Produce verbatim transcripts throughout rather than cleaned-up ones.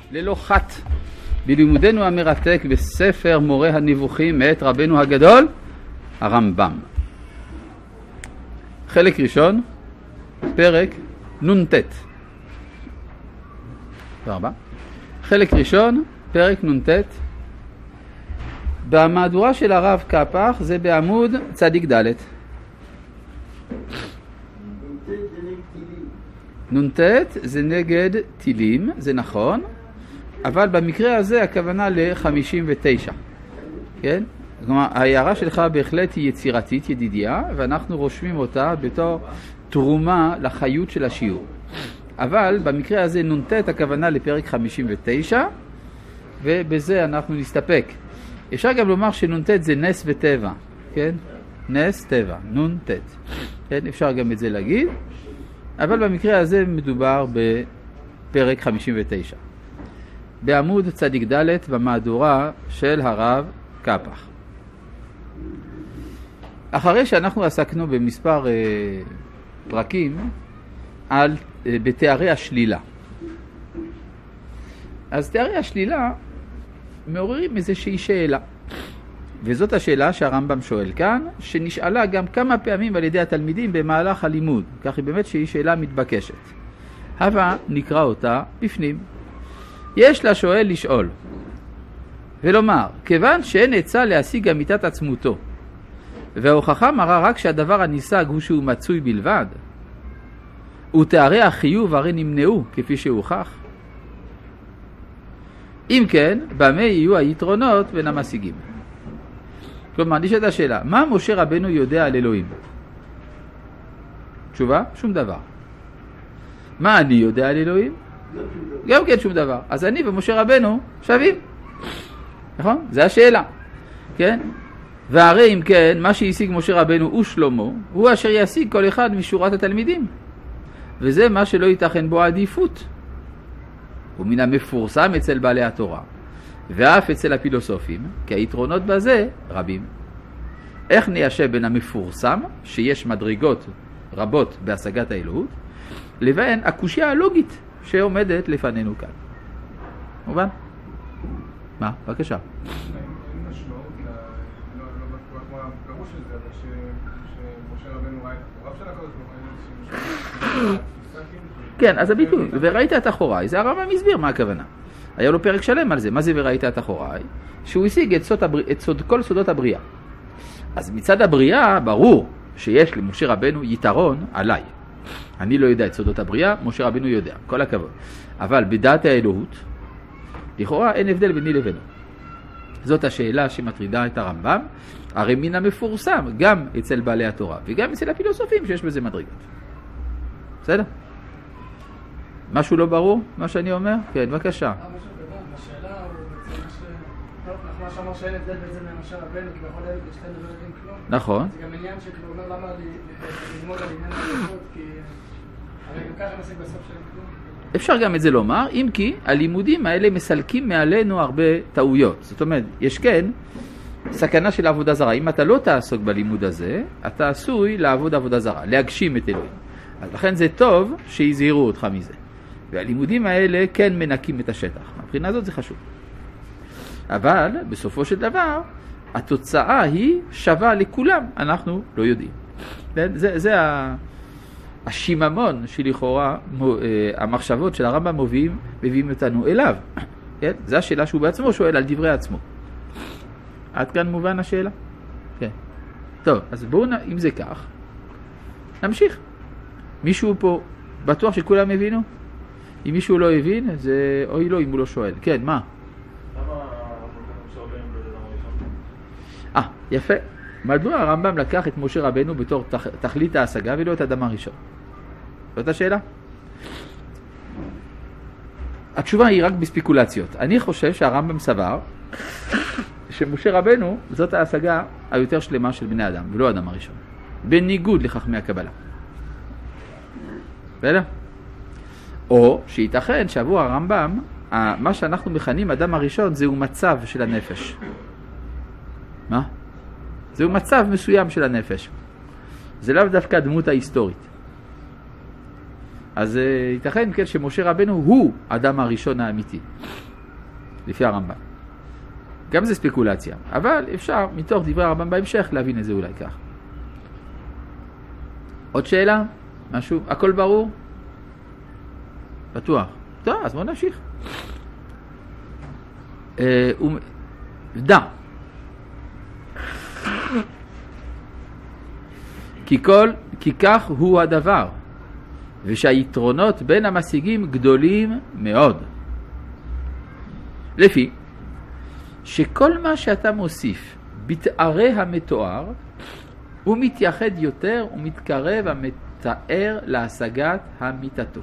ללא חת בלימודנו המרתק בספר מורה הנבוכים מאת רבנו הגדול הרמב"ם. חלק ראשון, פרק נ"ט. תודה. חלק ראשון, פרק נ"ט. במהדורה של הרב קפח זה בעמוד צדיק ד'. נ"ט זה נגד טילים, זה נכון, אבל במקרה הזה הכוונה ל-חמישים ותשע. כן? כלומר, ההערה שלך בהחלט היא יצירתית, ידידיה, ואנחנו רושמים אותה בתור תרומה לחיות של השיעור. אבל במקרה הזה נ"ט הכוונה לפרק חמישים ותשע, ובזה אנחנו נסתפק. אפשר גם לומר שנ"ט זה נס וטבע, כן? נס טבע, נ"ט. כן, אפשר גם את זה להגיד, אבל במקרה הזה מדובר בפרק חמישים ותשע. בעמוד צדיק ד' במהדורה של הרב קפח. אחרי שאנחנו עסקנו במספר אה, פרקים על אה, בתארי השלילה. אז תארי השלילה מעוררים איזושהי שאלה. וזאת השאלה שהרמב"ם שואל כאן, שנשאלה גם כמה פעמים על ידי התלמידים במהלך הלימוד. כך היא באמת שהיא שאלה מתבקשת. הבה נקרא אותה בפנים. יש לשואל לשאול ולומר, כיוון שאין עצה להשיג אמיתת עצמותו, וההוכחה מראה רק שהדבר הניסג הוא שהוא מצוי בלבד, ותארי החיוב הרי נמנעו כפי שהוכח. אם כן, במה יהיו היתרונות בין המשיגים? כלומר, נשאלת השאלה, מה משה רבנו יודע על אלוהים? תשובה? שום דבר. מה אני יודע על אלוהים? גם כן שום דבר. אז אני ומשה רבנו שווים. נכון? זו השאלה. כן? והרי אם כן, מה שהשיג משה רבנו ושלמה, הוא אשר ישיג כל אחד משורת התלמידים. וזה מה שלא ייתכן בו עדיפות. ומן המפורסם אצל בעלי התורה, ואף אצל הפילוסופים, כי היתרונות בזה רבים. איך ניישב בין המפורסם, שיש מדרגות רבות בהשגת האלוהות, לבין הקושיה הלוגית שעומדת לפנינו כאן. מובן? מה? בבקשה. אין משמעות, לא בטוח כמו הפירוש הזה, אבל שמשה רבנו ראה את התורה של הקדוש ברוך הוא, כן, אז הביטוי, וראית את אחוריי, זה הרמב"ם מסביר מה הכוונה. היה לו פרק שלם על זה, מה זה וראית את אחוריי? שהוא השיג את, סוד הבר... את סוד... כל סודות הבריאה. אז מצד הבריאה, ברור שיש למשה רבנו יתרון עליי. אני לא יודע את סודות הבריאה, משה רבנו יודע, כל הכבוד. אבל בדעת האלוהות, לכאורה אין הבדל ביני לבינו. זאת השאלה שמטרידה את הרמב"ם, הרי מן המפורסם, גם אצל בעלי התורה, וגם אצל הפילוסופים שיש בזה מדרגות. בסדר? משהו לא ברור? מה שאני אומר? כן, בבקשה. השאלה הוא מה שאמר שאין הבדל בזה ממשה רבנו, כי בכל אלה שתי נדבר אין כלום. נכון. זה גם עניין שכאילו אומר למה ללמוד על עניין הלימוד, כי הרי גם ככה נשיג בסוף שאין כלום. אפשר גם את זה לומר, אם כי הלימודים האלה מסלקים מעלינו הרבה טעויות. זאת אומרת, יש כן סכנה של עבודה זרה. אם אתה לא תעסוק בלימוד הזה, אתה עשוי לעבוד עבודה זרה, להגשים את אלוהים. אז לכן זה טוב שיזהירו אותך מזה. והלימודים האלה כן מנקים את השטח. מבחינה הזאת זה חשוב. אבל בסופו של דבר, התוצאה היא שווה לכולם. אנחנו לא יודעים. זה, זה השיממון שלכאורה, המחשבות של הרמב"ם מביאים, מביאים אותנו אליו. כן? זו השאלה שהוא בעצמו שואל על דברי עצמו. עד כאן מובן השאלה? כן. טוב, אז בואו, אם זה כך, נמשיך. מישהו פה בטוח שכולם הבינו? אם מישהו לא הבין, זה אוי לא אם הוא לא שואל. כן, מה? למה משה רבנו בדם הראשון? אה, יפה. מדוע הרמב"ם לקח את משה רבנו בתור תח... תכלית ההשגה ולא את אדם הראשון? זאת השאלה? התשובה היא רק בספיקולציות. אני חושב שהרמב"ם סבר שמשה רבנו זאת ההשגה היותר שלמה של בני אדם ולא אדם הראשון. בניגוד לחכמי הקבלה. בסדר? או שייתכן שעבור הרמב"ם, מה שאנחנו מכנים אדם הראשון זהו מצב של הנפש. מה? זהו מצב מסוים של הנפש. זה לאו דווקא הדמות ההיסטורית. אז ייתכן כן שמשה רבנו הוא אדם הראשון האמיתי, לפי הרמב"ם. גם זה ספקולציה, אבל אפשר מתוך דברי הרמב"ם בהמשך להבין את זה אולי כך. עוד שאלה? משהו? הכל ברור? בטוח. טוב, אז בואו נמשיך. אה, דע. כי כל, כי כך הוא הדבר, ושהיתרונות בין המשיגים גדולים מאוד. לפי שכל מה שאתה מוסיף בתארי המתואר, הוא מתייחד יותר ומתקרב המתאר להשגת המיתתו.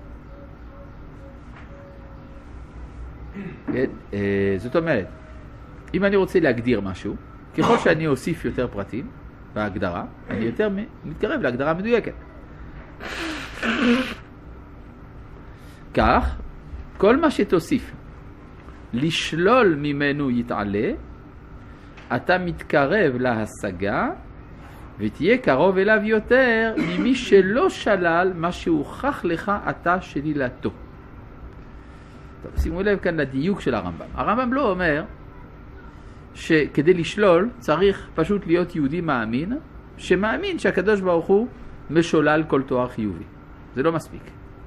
כן? זאת אומרת, אם אני רוצה להגדיר משהו, ככל שאני אוסיף יותר פרטים בהגדרה, אני יותר מתקרב להגדרה מדויקת. כך, כל מה שתוסיף לשלול ממנו יתעלה, אתה מתקרב להשגה ותהיה קרוב אליו יותר ממי שלא שלל מה שהוכח לך אתה שלילתו. טוב, שימו לב כאן לדיוק של הרמב"ם. הרמב"ם לא אומר שכדי לשלול צריך פשוט להיות יהודי מאמין, שמאמין שהקדוש ברוך הוא משולל כל תואר חיובי. זה לא מספיק.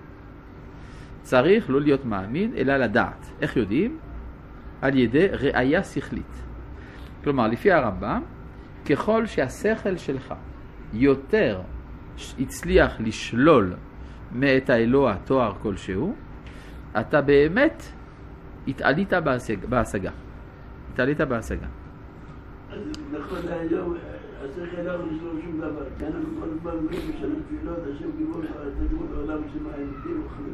צריך לא להיות מאמין, אלא לדעת. איך יודעים? על ידי ראייה שכלית. כלומר, לפי הרמב"ם, ככל שהשכל שלך יותר הצליח לשלול מאת האלוה תואר כלשהו, אתה באמת התעלית בהשגה. התעלית בהשגה. אז נכון להיום, השכל לא לשלול שום דבר. כי אנחנו כל הזמן אומרים בשם תפילות, השם גיבור תגמול העולם שמעיינים וחלטים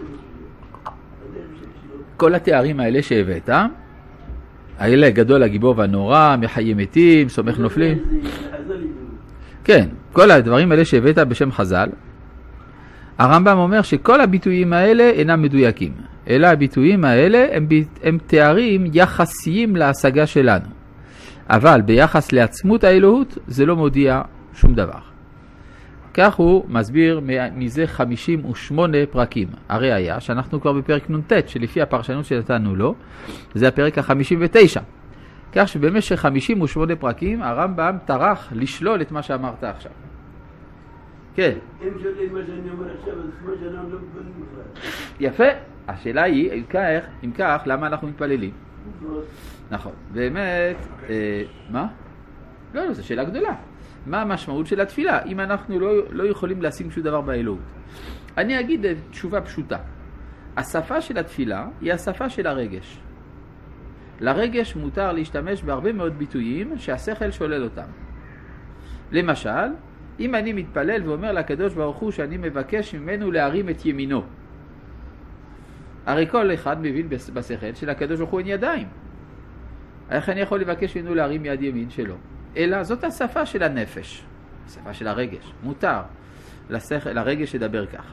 וחלטים. כל התארים האלה שהבאת, האלה גדול, הגיבור והנורא, מחי מתים, סומך נופלים. כן, כל הדברים האלה שהבאת בשם חז"ל, הרמב"ם אומר שכל הביטויים האלה אינם מדויקים, אלא הביטויים האלה הם, הם תארים יחסיים להשגה שלנו. אבל ביחס לעצמות האלוהות זה לא מודיע שום דבר. כך הוא מסביר מזה חמישים ושמונה פרקים. הרי היה שאנחנו כבר בפרק נ"ט, שלפי הפרשנות שנתנו לו, זה הפרק ה-חמישים ותשע. כך שבמשך חמישים ושמונה פרקים הרמב"ם טרח לשלול את מה שאמרת עכשיו. כן. אם שואלים מה שאני אומר עכשיו, אז כמו שאנחנו לא מתפללים בכלל. יפה. השאלה היא, אם כך, אם כך, למה אנחנו מתפללים? נכון. באמת, אה, מה? לא, לא, זו שאלה גדולה. מה המשמעות של התפילה, אם אנחנו לא, לא יכולים לשים שום דבר באלוהות? אני אגיד תשובה פשוטה. השפה של התפילה היא השפה של הרגש. לרגש מותר להשתמש בהרבה מאוד ביטויים שהשכל שולל אותם. למשל, אם אני מתפלל ואומר לקדוש ברוך הוא שאני מבקש ממנו להרים את ימינו. הרי כל אחד מבין בשכל שלקדוש ברוך הוא אין ידיים. איך אני יכול לבקש ממנו להרים יד ימין שלו? אלא זאת השפה של הנפש, השפה של הרגש. מותר לשכל, לרגש לדבר כך.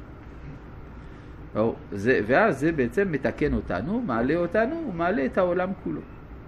זה, ואז זה בעצם מתקן אותנו, מעלה אותנו ומעלה את העולם כולו.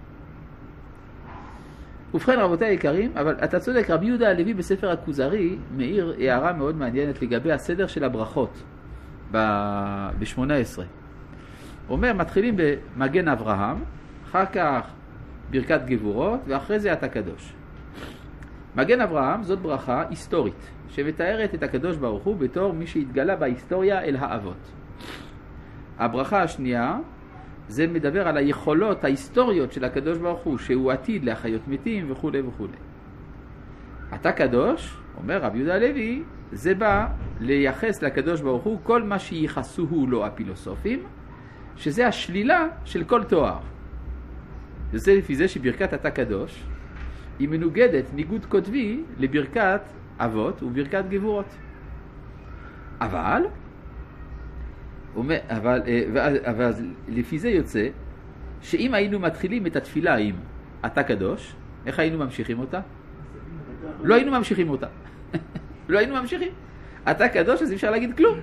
ובכן רבותיי היקרים, אבל אתה צודק, רבי יהודה הלוי בספר הכוזרי מאיר הערה מאוד מעניינת לגבי הסדר של הברכות ב-שמונה עשרה. הוא אומר, מתחילים במגן אברהם, אחר כך ברכת גבורות, ואחרי זה אתה קדוש. מגן אברהם זאת ברכה היסטורית, שמתארת את הקדוש ברוך הוא בתור מי שהתגלה בהיסטוריה אל האבות. הברכה השנייה, זה מדבר על היכולות ההיסטוריות של הקדוש ברוך הוא, שהוא עתיד להחיות מתים וכו' וכו'. אתה קדוש, אומר רבי יהודה הלוי, זה בא לייחס לקדוש ברוך הוא כל מה שייחסוהו לו הפילוסופים, שזה השלילה של כל תואר. זה לפי זה שברכת אתה קדוש היא מנוגדת ניגוד קוטבי לברכת אבות וברכת גבורות. אבל, אבל, אבל, אבל לפי זה יוצא שאם היינו מתחילים את התפילה עם אתה קדוש, איך היינו ממשיכים אותה? לא היינו ממשיכים אותה. לא היינו ממשיכים. אתה קדוש, אז אפשר להגיד כלום.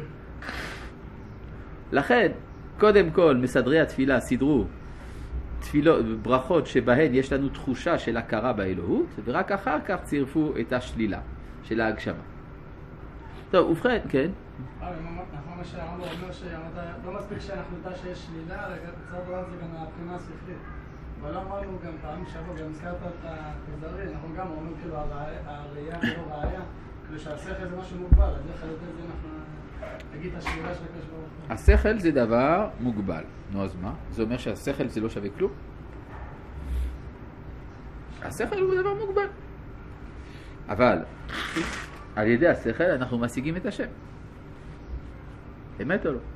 לכן, קודם כל, מסדרי התפילה סידרו תפילות, ברכות שבהן יש לנו תחושה של הכרה באלוהות, ורק אחר כך צירפו את השלילה של ההגשמה. טוב, ובכן, כן. נכון מה שהרמב"ם אומר שלא מספיק שאנחנו נדע שיש שלילה, אלא קצת בעולם זה גם הבחינה השכלית. אבל לא אמרנו גם פעם שבוע, גם הזכרת את הכוזרי, אנחנו גם אומרים כאילו הראייה ולא ראייה, כאילו שהשכל זה משהו מוגבל, אז איך על ידי זה אנחנו נגיד את השלילה של הקדוש ברוך הוא. השכל זה דבר מוגבל. נו, אז מה? זה אומר שהשכל זה לא שווה כלום? השכל הוא דבר מוגבל. אבל על ידי השכל אנחנו משיגים את השם. אמת או לא?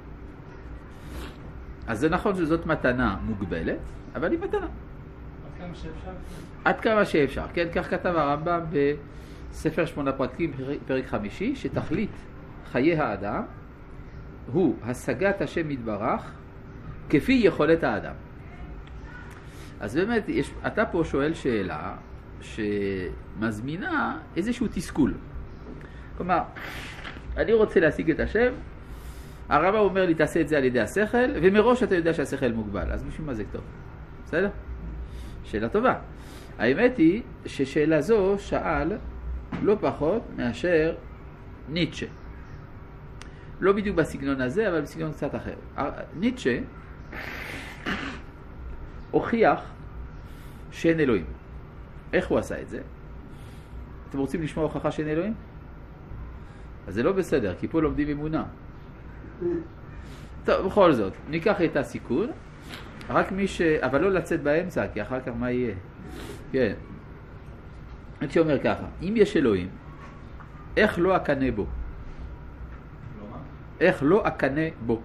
אז זה נכון שזאת מתנה מוגבלת, אבל היא מתנה. עד כמה שאפשר? עד כמה שאפשר. כן, כך כתב הרמב"ם בספר שמונה פרקים, פרק חמישי, שתכלית חיי האדם הוא השגת השם יתברך כפי יכולת האדם. אז באמת, יש, אתה פה שואל שאלה שמזמינה איזשהו תסכול. כלומר, אני רוצה להשיג את השם, הרמב"ם אומר לי תעשה את זה על ידי השכל, ומראש אתה יודע שהשכל מוגבל, אז בשביל מה זה טוב? בסדר? שאלה טובה. האמת היא ששאלה זו שאל לא פחות מאשר ניטשה. לא בדיוק בסגנון הזה, אבל בסגנון קצת אחר. ניטשה הוכיח שאין אלוהים. איך הוא עשה את זה? אתם רוצים לשמוע הוכחה שאין אלוהים? אז זה לא בסדר, כי פה לומדים אמונה. טוב, בכל זאת, ניקח את הסיכון, רק מי ש... אבל לא לצאת באמצע, כי אחר כך מה יהיה? כן. אני שאומר ככה, אם יש אלוהים, איך לא אקנה בו? לא מה? איך לא אקנה בו?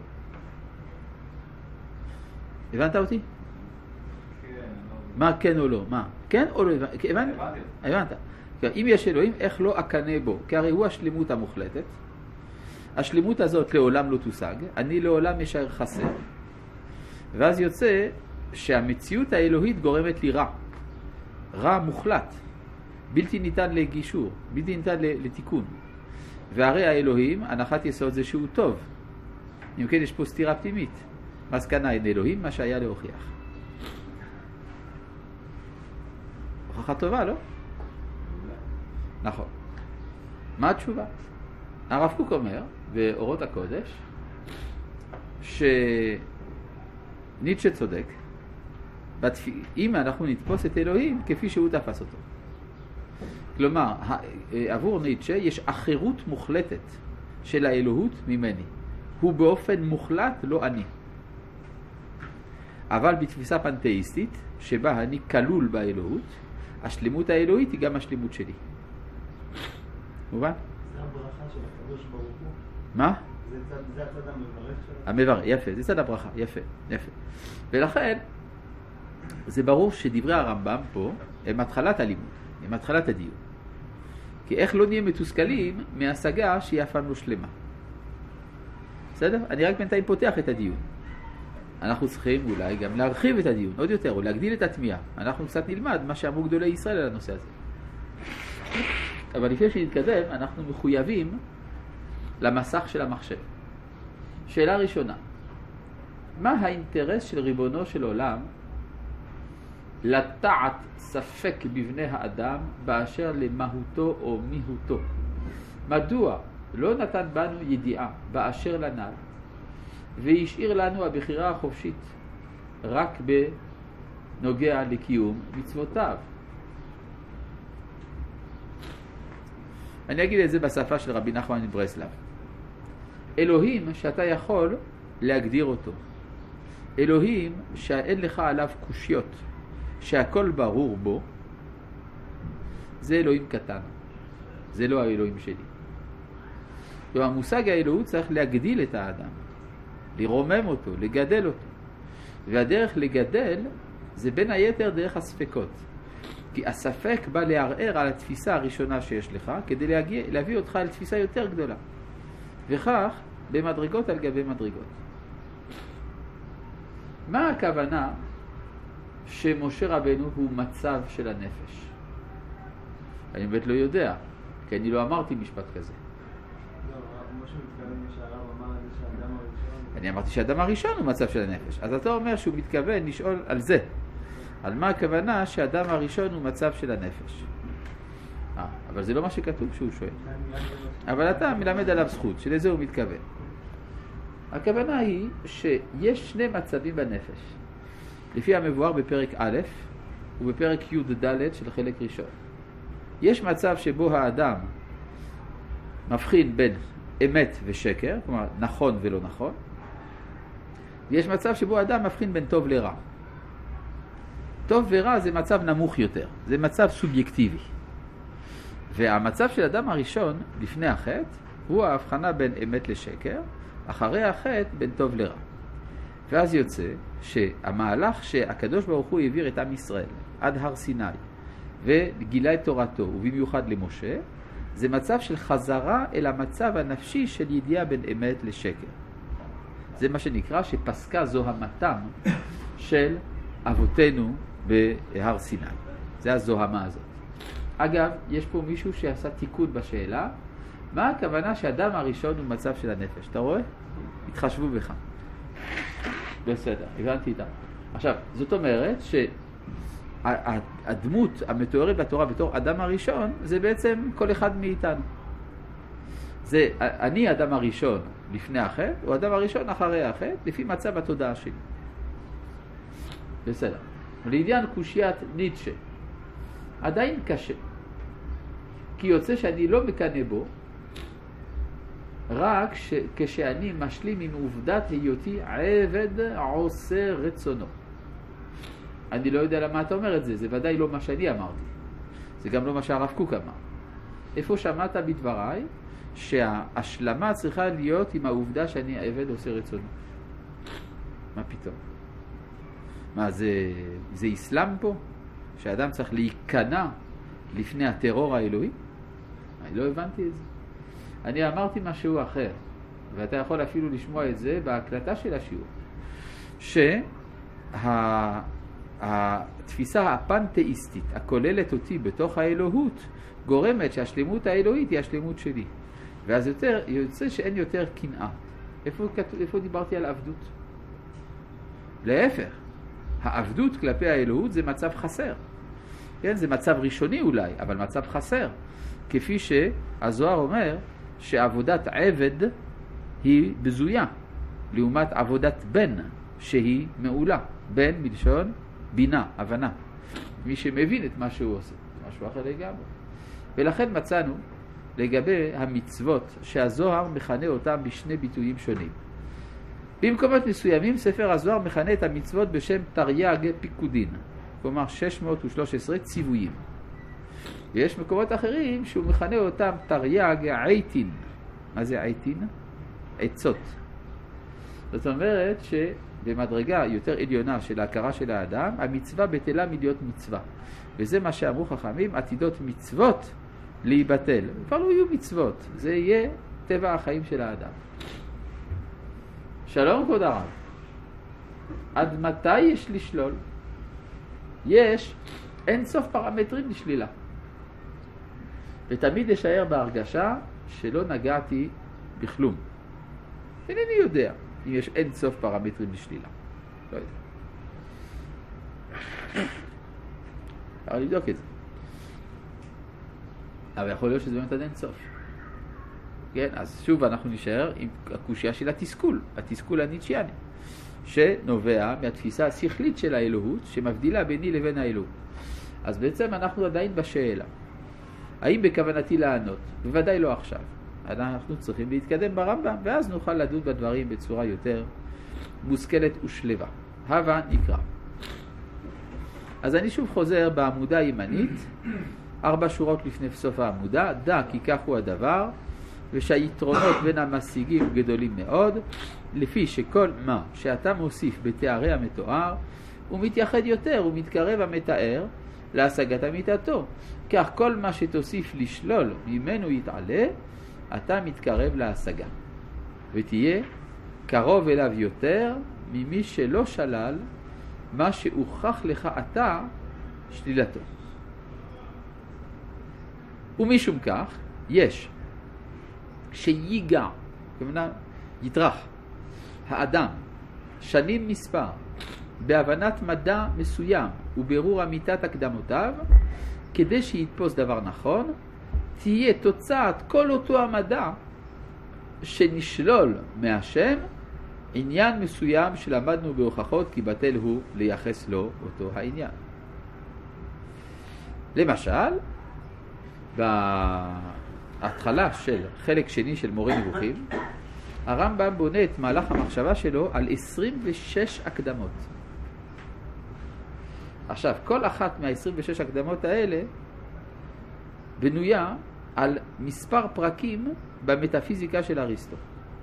הבנת אותי? כן, לא. מה כן או לא? מה? כן או לא? הבנת? הבנת. אם יש אלוהים, איך לא אקנה בו? כי הרי הוא השלמות המוחלטת. השלמות הזאת לעולם לא תושג, אני לעולם ישאר חסר. ואז יוצא שהמציאות האלוהית גורמת לי רע. רע מוחלט. בלתי ניתן לגישור, בלתי ניתן לתיקון. והרי האלוהים, הנחת יסוד זה שהוא טוב. אם כן, יש פה סתירה פנימית. מסקנה אין אלוהים, מה שהיה להוכיח. הוכחה טובה, לא? נכון. מה התשובה? הרב קוק אומר באורות הקודש שניטשה צודק, אם אנחנו נתפוס את אלוהים כפי שהוא תפס אותו. כלומר, עבור ניטשה יש אחרות מוחלטת של האלוהות ממני. הוא באופן מוחלט לא אני. אבל בתפיסה פנתאיסטית שבה אני כלול באלוהות, השלמות האלוהית היא גם השלמות שלי. מובן? זה הברכה של הקדוש ברוך הוא. מה? זה צד, זה הצד המברך שלו. המברך, יפה, זה צד הברכה, יפה, יפה. ולכן, זה ברור שדברי הרמב"ם פה הם התחלת הלימוד, הם התחלת הדיון. כי איך לא נהיה מתוסכלים מהשגה שהיא אף פעם לא שלמה. בסדר? אני רק בינתיים פותח את הדיון. אנחנו צריכים אולי גם להרחיב את הדיון, עוד יותר, או להגדיל את התמיהה. אנחנו קצת נלמד מה שאמרו גדולי ישראל על הנושא הזה. אבל לפני שנתקדם, אנחנו מחויבים למסך של המחשב. שאלה ראשונה, מה האינטרס של ריבונו של עולם לטעת ספק בבני האדם באשר למהותו או מיהותו? מדוע לא נתן בנו ידיעה באשר לנ"ל והשאיר לנו הבחירה החופשית רק בנוגע לקיום מצוותיו? אני אגיד את זה בשפה של רבי נחמן מברסלב. אלוהים שאתה יכול להגדיר אותו. אלוהים שאין לך עליו קושיות, שהכל ברור בו, זה אלוהים קטן. זה לא האלוהים שלי. כלומר, המושג האלוהות צריך להגדיל את האדם, לרומם אותו, לגדל אותו. והדרך לגדל זה בין היתר דרך הספקות. כי הספק בא לערער על התפיסה הראשונה שיש לך, כדי להגיע, להביא אותך אל תפיסה יותר גדולה. וכך, במדרגות על גבי מדרגות. מה הכוונה שמשה רבנו הוא מצב של הנפש? אני באמת לא יודע, כי אני לא אמרתי משפט כזה. לא, משה מתכוון שהרב אמר את זה שהאדם הראשון... אני אמרתי שהאדם הראשון הוא מצב של הנפש. אז אתה אומר שהוא מתכוון לשאול על זה. על מה הכוונה שהאדם הראשון הוא מצב של הנפש. אה, אבל זה לא מה שכתוב שהוא שואל. אבל אתה מלמד עליו זכות, שלזה הוא מתכוון. הכוונה היא שיש שני מצבים בנפש. לפי המבואר בפרק א' ובפרק י' ד' של חלק ראשון. יש מצב שבו האדם מבחין בין אמת ושקר, כלומר נכון ולא נכון. ויש מצב שבו האדם מבחין בין טוב לרע. טוב ורע זה מצב נמוך יותר, זה מצב סובייקטיבי. והמצב של האדם הראשון לפני החטא הוא ההבחנה בין אמת לשקר, אחרי החטא בין טוב לרע. ואז יוצא שהמהלך שהקדוש ברוך הוא העביר את עם ישראל עד הר סיני וגילה את תורתו ובמיוחד למשה, זה מצב של חזרה אל המצב הנפשי של ידיעה בין אמת לשקר. זה מה שנקרא שפסקה זוהמתם של אבותינו בהר סיני. זה הזוהמה הזאת. אגב, יש פה מישהו שעשה תיקון בשאלה, מה הכוונה שהאדם הראשון הוא מצב של הנפש? אתה רואה? התחשבו בך. בסדר, הבנתי איתה. עכשיו, זאת אומרת שהדמות המתוארת בתורה בתור אדם הראשון, זה בעצם כל אחד מאיתנו. זה, אני אדם הראשון לפני החטא, או אדם הראשון אחרי החטא, לפי מצב התודעה שלי. בסדר. לעניין קושיית ניטשה, עדיין קשה. כי יוצא שאני לא מקנה בו, רק ש... כשאני משלים עם עובדת היותי עבד עושה רצונו. אני לא יודע למה אתה אומר את זה, זה ודאי לא מה שאני אמרתי. זה גם לא מה שהרב קוק אמר. איפה שמעת בדבריי שההשלמה צריכה להיות עם העובדה שאני עבד עושה רצונו? מה פתאום? מה, זה, זה איסלאם פה? שהאדם צריך להיכנע לפני הטרור האלוהי? אני לא הבנתי את זה. אני אמרתי משהו אחר, ואתה יכול אפילו לשמוע את זה בהקלטה של השיעור, שהתפיסה הפנתאיסטית הכוללת אותי בתוך האלוהות גורמת שהשלמות האלוהית היא השלמות שלי. ואז יותר, יוצא שאין יותר קנאה. איפה, איפה דיברתי על עבדות? להפך, העבדות כלפי האלוהות זה מצב חסר. כן, זה מצב ראשוני אולי, אבל מצב חסר. כפי שהזוהר אומר שעבודת עבד היא בזויה, לעומת עבודת בן שהיא מעולה. בן מלשון בינה, הבנה. מי שמבין את מה שהוא עושה, משהו אחר לגמרי. ולכן מצאנו לגבי המצוות שהזוהר מכנה אותם בשני ביטויים שונים. במקומות מסוימים ספר הזוהר מכנה את המצוות בשם תרי"ג פיקודין, כלומר שש מאות ושלוש עשרה ציוויים. ויש מקומות אחרים שהוא מכנה אותם תרי"ג עיתין. מה זה עיתין? עצות. זאת אומרת שבמדרגה יותר עליונה של ההכרה של האדם, המצווה בטלה מלהיות מצווה. וזה מה שאמרו חכמים, עתידות מצוות להיבטל. כבר לא יהיו מצוות, זה יהיה טבע החיים של האדם. שלום כבוד הרב. עד מתי יש לשלול? יש אין סוף פרמטרים לשלילה. ותמיד אשאר בהרגשה שלא נגעתי בכלום. אינני יודע אם יש אין סוף פרמטרים לשלילה. לא יודע. אבל לבדוק את זה. אבל יכול להיות שזה באמת עד אין סוף. כן, אז שוב אנחנו נשאר עם הקושיה של התסכול, התסכול הניטשיאני, שנובע מהתפיסה השכלית של האלוהות, שמבדילה ביני לבין האלוהות. אז בעצם אנחנו עדיין בשאלה. האם בכוונתי לענות? בוודאי לא עכשיו. אנחנו צריכים להתקדם ברמב"ם, ואז נוכל לדון בדברים בצורה יותר מושכלת ושלווה. הווה נקרא. אז אני שוב חוזר בעמודה הימנית, ארבע שורות לפני סוף העמודה, דע כי כך הוא הדבר, ושהיתרונות בין המשיגים גדולים מאוד, לפי שכל מה שאתה מוסיף בתארי המתואר, הוא מתייחד יותר, הוא מתקרב המתאר להשגת אמיתתו. כך כל מה שתוסיף לשלול ממנו יתעלה, אתה מתקרב להשגה. ותהיה קרוב אליו יותר ממי שלא שלל מה שהוכח לך אתה שלילתו. ומשום כך יש שיגע, כמובן יתרח, האדם שנים מספר בהבנת מדע מסוים וברור אמיתת הקדמותיו, כדי שיתפוס דבר נכון, תהיה תוצאת כל אותו המדע שנשלול מהשם עניין מסוים שלמדנו בהוכחות כי בטל הוא לייחס לו אותו העניין. למשל, בהתחלה של חלק שני של מורה נבוכים, הרמב"ם בונה את מהלך המחשבה שלו על עשרים ושש הקדמות. עכשיו, כל אחת מה-עשרים ושש הקדמות האלה בנויה על מספר פרקים במטאפיזיקה של אריסטו.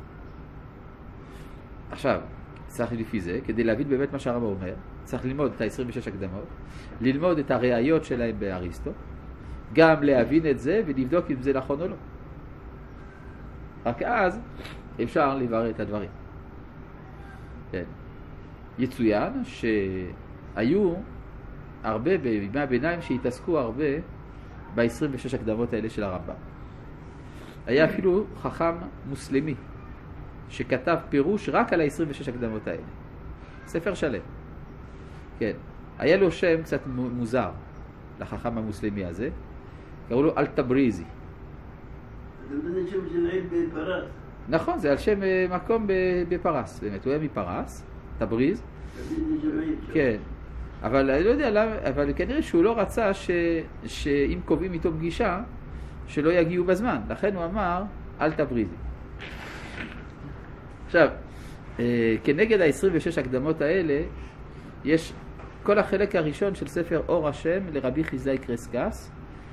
עכשיו, צריך לפי זה, כדי להבין באמת מה שהרמב"ם אומר, צריך ללמוד את ה-עשרים ושש הקדמות, ללמוד את הראיות שלהם באריסטו, גם להבין את זה ולבדוק אם זה נכון או לא. רק אז אפשר לברר את הדברים. כן. יצוין שהיו הרבה בימי הביניים שהתעסקו הרבה ב-עשרים ושש הקדמות האלה של הרמב"ם. היה אפילו חכם מוסלמי שכתב פירוש רק על ה-עשרים ושש הקדמות האלה. ספר שלם. כן. היה לו שם קצת מוזר לחכם המוסלמי הזה. קראו לו אל-תבריזי. אתה יודע שם של עיר בפרס? נכון, זה על שם מקום בפרס. באמת, הוא היה מפרס, תבריז. כן. אבל אני לא יודע למה, אבל כנראה שהוא לא רצה ש, שאם קובעים איתו פגישה, שלא יגיעו בזמן. לכן הוא אמר, אל תבריזי. עכשיו, כנגד ה-עשרים ושש הקדמות האלה, יש כל החלק הראשון של ספר אור השם לרבי חיסדאי קרסקס,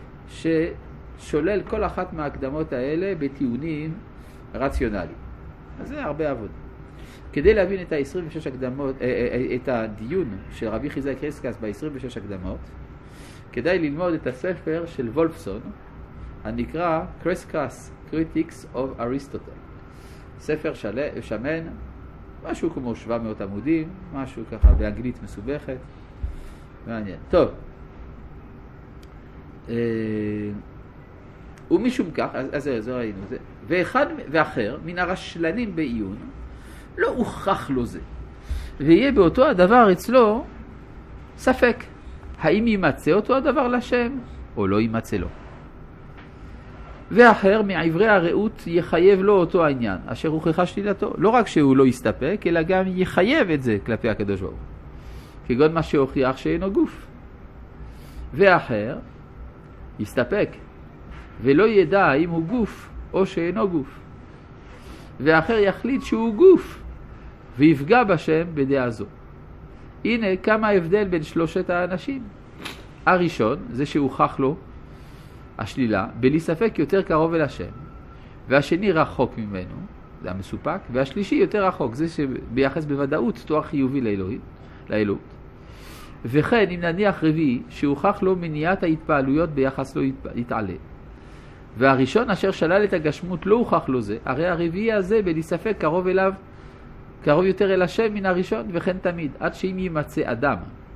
ששולל כל אחת מההקדמות האלה בטיעונים רציונליים. אז זה הרבה עבוד. כדי להבין את ה-עשרים ושש הקדמות, את הדיון של רבי חיסדאי קרסקס ב-עשרים ושש הקדמות, כדאי ללמוד את הספר של וולפסון, הנקרא קרסקס Critics of Aristotle. ספר של... שמן, משהו כמו שבע מאות עמודים, משהו ככה באנגלית מסובכת. מעניין. טוב. ומשום כך, אז, אז זה ראינו זה, ואחד ואחר מן הרשלנים בעיון לא הוכח לו זה, ויהיה באותו הדבר אצלו ספק, האם יימצא אותו הדבר לשם או לא יימצא לו. ואחר מעברי הרעות יחייב לו אותו העניין, אשר הוכחה שלילתו. לא רק שהוא לא יסתפק, אלא גם יחייב את זה כלפי הקדוש ברוך הוא. כגון מה שהוכיח שאינו גוף. ואחר יסתפק, ולא ידע האם הוא גוף או שאינו גוף. ואחר יחליט שהוא גוף, ויפגע בשם בדעה זו. הנה כמה הבדל בין שלושת האנשים. הראשון, זה שהוכח לו, השלילה, בלי ספק יותר קרוב אל השם, והשני רחוק ממנו, זה המסופק, והשלישי יותר רחוק, זה שביחס בוודאות תואר חיובי לאלוהים, לאלוהות. וכן, אם נניח רביעי, שהוכח לו מניעת ההתפעלויות ביחס לו יתעלה. והראשון אשר שלל את הגשמות לא הוכח לו זה, הרי הרביעי הזה בלי ספק קרוב אליו, קרוב יותר אל השם מן הראשון, וכן תמיד, עד שאם יימצא אדם,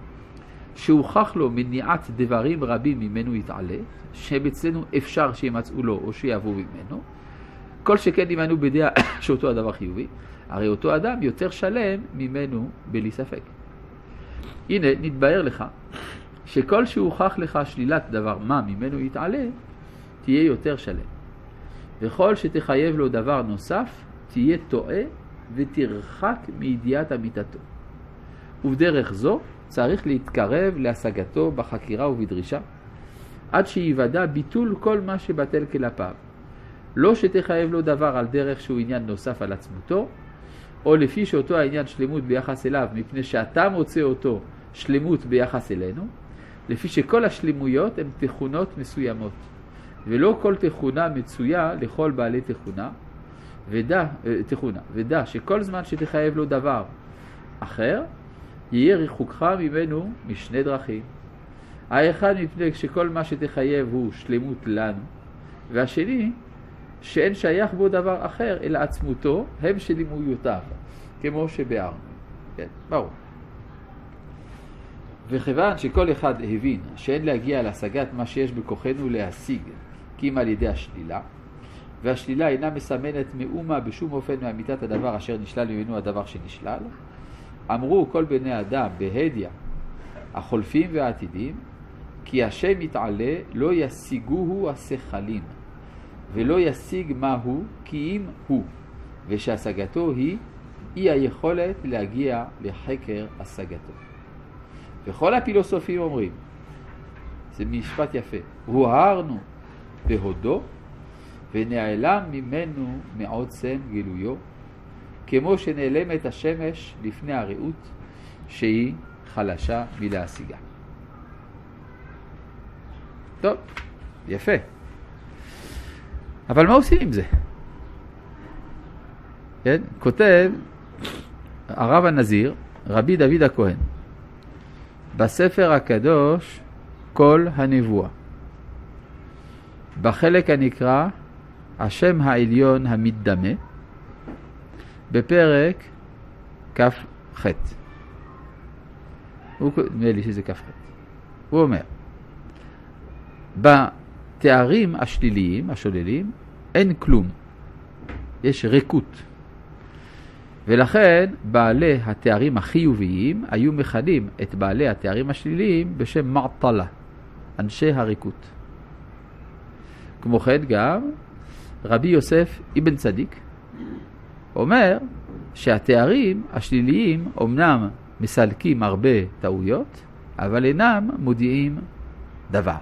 שהוכח לו מניעת דברים רבים ממנו יתעלה, שבצלנו אפשר שימצאו לו או שיעבו ממנו, כל שכן ימנו בדעה שאותו הדבר חיובי, הרי אותו אדם יותר שלם ממנו בלי ספק. הנה, נתבהר לך, שכל שהוכח לך שלילת דבר מה ממנו יתעלה, תהיה יותר שלם. וכל שתחייב לו דבר נוסף, תהיה טועה ותרחק מידיעת אמיתתו. ובדרך זו, צריך להתקרב להשגתו בחקירה ובדרישה, עד שיוודע ביטול כל מה שבטל כלפיו. לא שתחייב לו דבר על דרך שהוא עניין נוסף על עצמותו, או לפי שאותו העניין שלמות ביחס אליו, מפני שאתה מוצא אותו שלמות ביחס אלינו, לפי שכל השלמויות הן תכונות מסוימות, ולא כל תכונה מצויה לכל בעלי תכונה, ודע, תכונה, ודע שכל זמן שתחייב לו דבר אחר, יהיה רחוקך ממנו משני דרכים. האחד מפני שכל מה שתחייב הוא שלמות לנו, והשני שאין שייך בו דבר אחר אלא עצמותו, הם שלמויותיו, כמו שבארנו. כן, ברור. וכיוון שכל אחד הבין שאין להגיע להשגת מה שיש בכוחנו להשיג, כי אם על ידי השלילה, והשלילה אינה מסמנת מאומה בשום אופן מאמיתת הדבר אשר נשלל ממנו הדבר שנשלל, אמרו כל בני אדם בהדיה, החולפים והעתידים, כי השם יתעלה לא ישיגוהו השכלים, ולא ישיג מהו כי אם הוא, ושהשגתו היא אי היכולת להגיע לחקר השגתו. וכל הפילוסופים אומרים, זה משפט יפה, הוערנו בהודו ונעלם ממנו מעוצם גילויו, כמו שנעלמת השמש לפני הרעות שהיא חלשה מלהשיגה. טוב, יפה. אבל מה עושים עם זה? כן? כותב הרב הנזיר, רבי דוד הכהן, בספר הקדוש כל הנבואה, בחלק הנקרא השם העליון המתדמה, בפרק כף ח'. הוא נראה לי שזה כף ח'. הוא אומר, בתארים השליליים, השוללים, אין כלום. יש ריקות. ולכן בעלי התארים החיוביים היו מכנים את בעלי התארים השליליים בשם מעטלה, אנשי הריקות. כמו כן גם רבי יוסף אבן צדיק אומר שהתארים השליליים אומנם מסלקים הרבה טעויות, אבל אינם מודיעים דבר.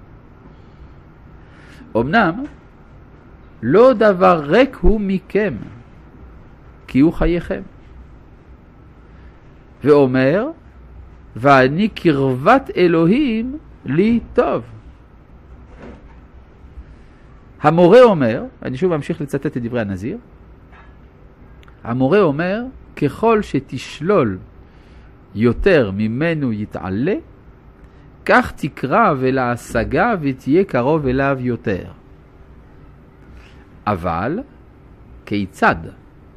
אמנם לא דבר ריק הוא מכם, כי הוא חייכם. ואומר, ואני קרבת אלוהים לי טוב. המורה אומר, אני שוב ממשיך לצטט את דברי הנזיר, המורה אומר, ככל שתשלול יותר ממנו יתעלה, כך תקרא ולהשגה ותהיה קרוב אליו יותר. אבל, כיצד? בעצם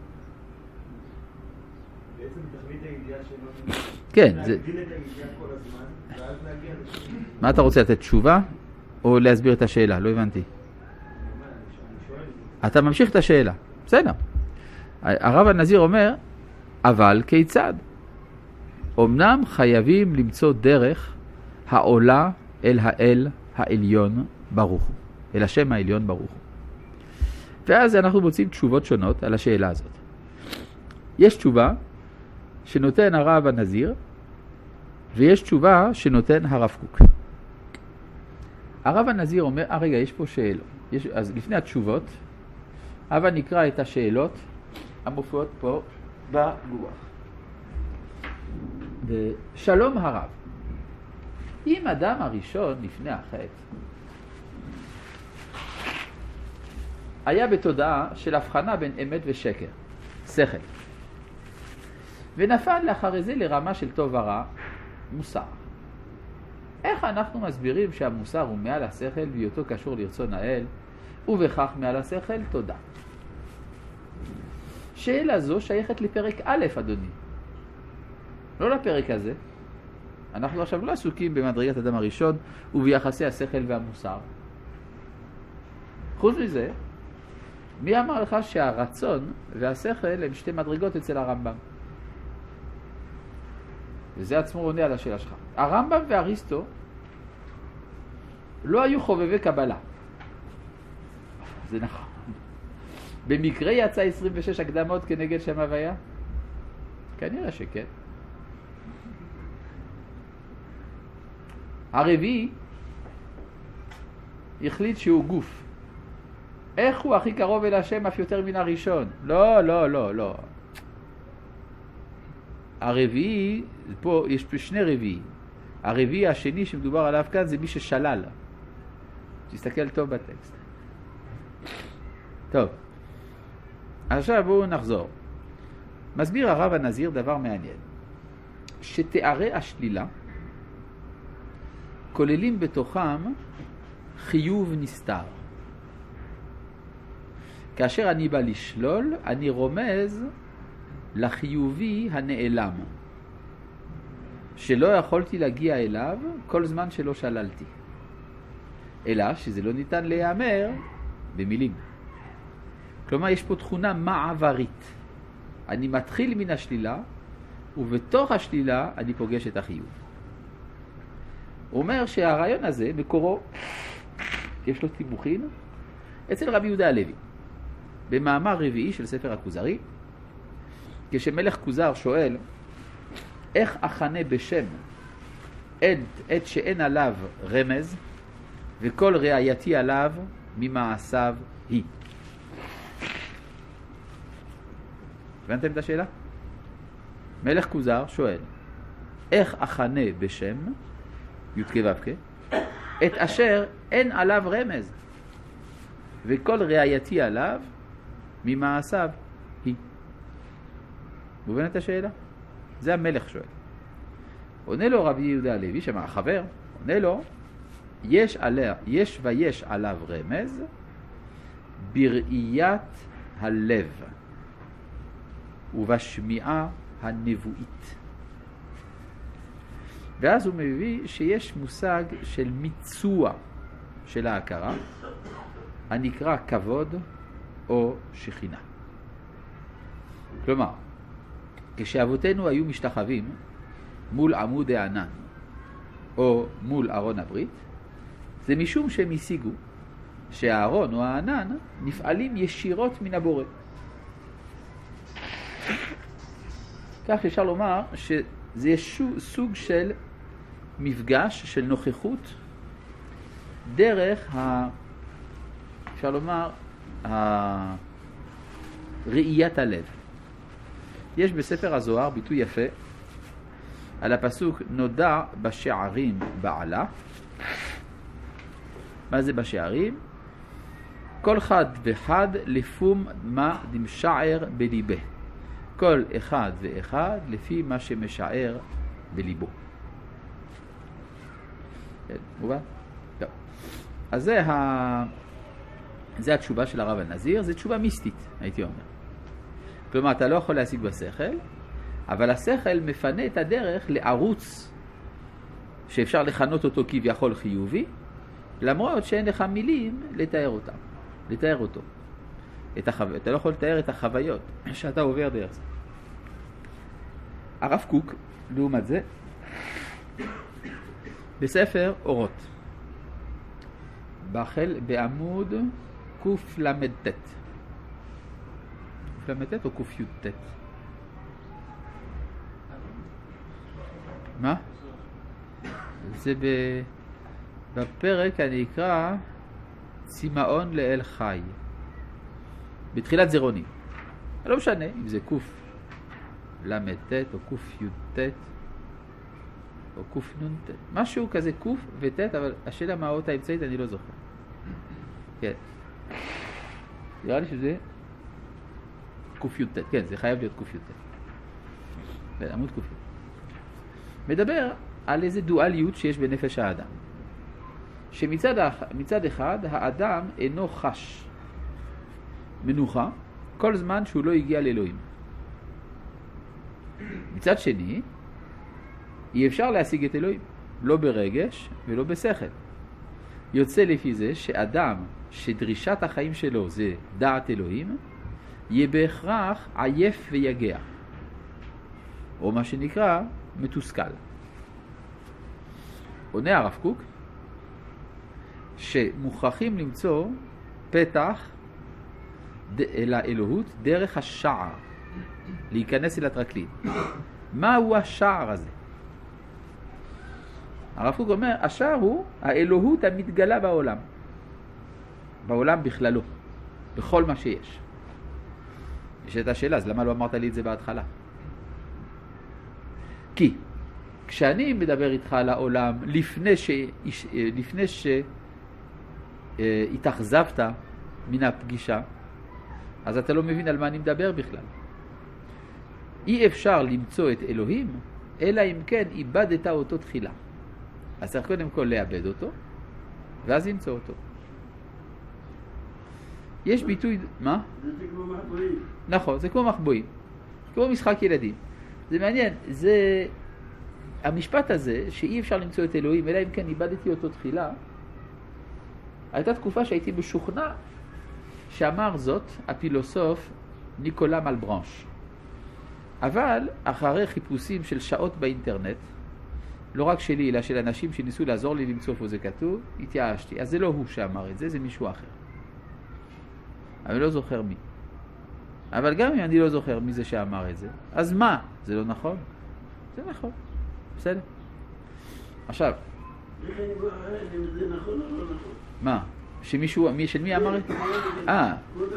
תכלית הידיעה שלנו, כן, זה... להגדיל את הידיעה כל הזמן, ואז להגיע לשם. מה אתה רוצה, לתת תשובה או להסביר את השאלה? לא הבנתי. אתה ממשיך את השאלה. בסדר. הרב הנזיר אומר, אבל כיצד? אמנם חייבים למצוא דרך העולה אל האל העליון ברוך הוא, אל השם העליון ברוך הוא. ואז אנחנו מוצאים תשובות שונות על השאלה הזאת. יש תשובה שנותן הרב הנזיר, ויש תשובה שנותן הרב קוק. הרב הנזיר אומר, אה רגע, יש פה שאלות. יש, אז לפני התשובות, אבל נקרא את השאלות המופיעות פה בלוח. ושלום הרב, אם אדם הראשון לפני החטא היה בתודעה של הבחנה בין אמת ושקר, שכל, ונפל לאחרי זה לרמה של טוב ורע, מוסר. איך אנחנו מסבירים שהמוסר הוא מעל השכל והיותו קשור לרצון האל, ובכך מעל השכל תודה? שאלה זו שייכת לפרק א', אדוני. לא לפרק הזה. אנחנו עכשיו לא עסוקים במדרגת אדם הראשון וביחסי השכל והמוסר. חוץ מזה, מי אמר לך שהרצון והשכל הם שתי מדרגות אצל הרמב"ם? וזה עצמו עונה על השאלה שלך. הרמב"ם ואריסטו לא היו חובבי קבלה. זה נכון. במקרה יצא עשרים ושש הקדמות כנגד שם הוויה? כנראה שכן. הרביעי החליט שהוא גוף. איך הוא הכי קרוב אל השם אף יותר מן הראשון? לא, לא, לא, לא. הרביעי, פה יש פה שני רביעי. הרביעי השני שמדובר עליו כאן זה מי ששלל. תסתכל טוב בטקסט. טוב. עכשיו בואו נחזור. מסביר הרב הנזיר דבר מעניין. שתארי השלילה כוללים בתוכם חיוב נסתר. כאשר אני בא לשלול, אני רומז לחיובי הנעלם, שלא יכולתי להגיע אליו כל זמן שלא שללתי. אלא שזה לא ניתן להיאמר במילים. כלומר, יש פה תכונה מעברית. אני מתחיל מן השלילה, ובתוך השלילה אני פוגש את החיוב. הוא אומר שהרעיון הזה, מקורו, יש לו סימוכין, אצל רבי יהודה הלוי. במאמר רביעי של ספר הכוזרי, כשמלך כוזר שואל, איך אכנה בשם עת, עת שאין עליו רמז, וכל ראייתי עליו ממעשיו היא. הבנתם את השאלה? מלך כוזר שואל, איך אכנה בשם, י' כ' ו' כ', את אשר אין עליו רמז, וכל ראייתי עליו ממעשיו היא. מובן את השאלה? זה המלך שואל. עונה לו רבי יהודה הלוי, שמה החבר, עונה לו, יש, עליה, יש ויש עליו רמז בראיית הלב ובשמיעה הנבואית. ואז הוא מביא שיש מושג של מיצוע של ההכרה, הנקרא כבוד או שכינה. כלומר, כשאבותינו היו משתחווים מול עמוד הענן או מול ארון הברית, זה משום שהם השיגו שהארון או הענן נפעלים ישירות מן הבורא. כך אפשר לומר שזה יש סוג של מפגש של נוכחות דרך ה... אפשר לומר ה... ראיית הלב. יש בספר הזוהר ביטוי יפה על הפסוק נודע בשערים בעלה. מה זה בשערים? כל אחד ואחד לפום מה דמשער בליבה. כל אחד ואחד לפי מה שמשער בליבו. כן, מובן? טוב. אז זה, ה... זה התשובה של הרב הנזיר, זה תשובה מיסטית, הייתי אומר. כלומר, אתה לא יכול להשיג בשכל, אבל השכל מפנה את הדרך לערוץ שאפשר לכנות אותו כביכול חיובי, למרות שאין לך מילים לתאר אותם, לתאר אותו. את החו... אתה לא יכול לתאר את החוויות שאתה עובר דרך זה. הרב קוק, לעומת זה, בספר אורות, בחל בעמוד קוף למדת. קוף למדת או קוף יוטט? מה? זה ב... בפרק אני אקרא צימאון לאל חי. בתחילת זירונים. לא משנה אם זה קוף למדת או קוף יוטט או קוף נונט. משהו כזה קוף וטט, אבל השאלה מה האות האמצעית אני לא זוכר. כן. נראה לי שזה קוף יוטט. כן, זה חייב להיות קוף יוטט. כן, עמוד קוף יוטט. מדבר על איזה דואליות שיש בנפש האדם. שמצד מצד אחד האדם אינו חש מנוחה כל זמן שהוא לא הגיע לאלוהים. מצד שני, אי אפשר להשיג את אלוהים, לא ברגש ולא בשכל. יוצא לפי זה שאדם שדרישת החיים שלו זה דעת אלוהים, יהיה בהכרח עייף ויגע, או מה שנקרא מתוסכל. עונה הרב קוק שמוכרחים למצוא פתח אל האלוהות דרך השער, להיכנס אל הטרקלין. מהו השער הזה? הרב קוק אומר, השער הוא האלוהות המתגלה בעולם, בעולם בכללו, בכל מה שיש. יש את השאלה, אז למה לא אמרת לי את זה בהתחלה? כי כשאני מדבר איתך על העולם לפני ש... לפני שהתאכזבת מן הפגישה, אז אתה לא מבין על מה אני מדבר בכלל. אי אפשר למצוא את אלוהים, אלא אם כן איבדת אותו תחילה. אז צריך קודם כל לאבד אותו, ואז למצוא אותו. יש ביטוי, מה? זה כמו מחבואים. נכון, זה כמו מחבואים. כמו משחק ילדים. זה מעניין, זה... המשפט הזה, שאי אפשר למצוא את אלוהים, אלא אם כן איבדתי אותו תחילה, הייתה תקופה שהייתי משוכנע שאמר זאת הפילוסוף ניקולה מלברנש. אבל אחרי חיפושים של שעות באינטרנט, לא רק שלי, אלא של אנשים שניסו לעזור לי למצוא איפה זה כתוב, התייאשתי. אז זה לא הוא שאמר את זה, זה מישהו אחר. אבל לא זוכר מי. אבל גם אם אני לא זוכר מי זה שאמר את זה, אז מה? זה לא נכון? זה נכון. בסדר. עכשיו. איך אני בוחן אם זה נכון או לא נכון? מה? שמישהו, מי, של מי אמר את זה? אה.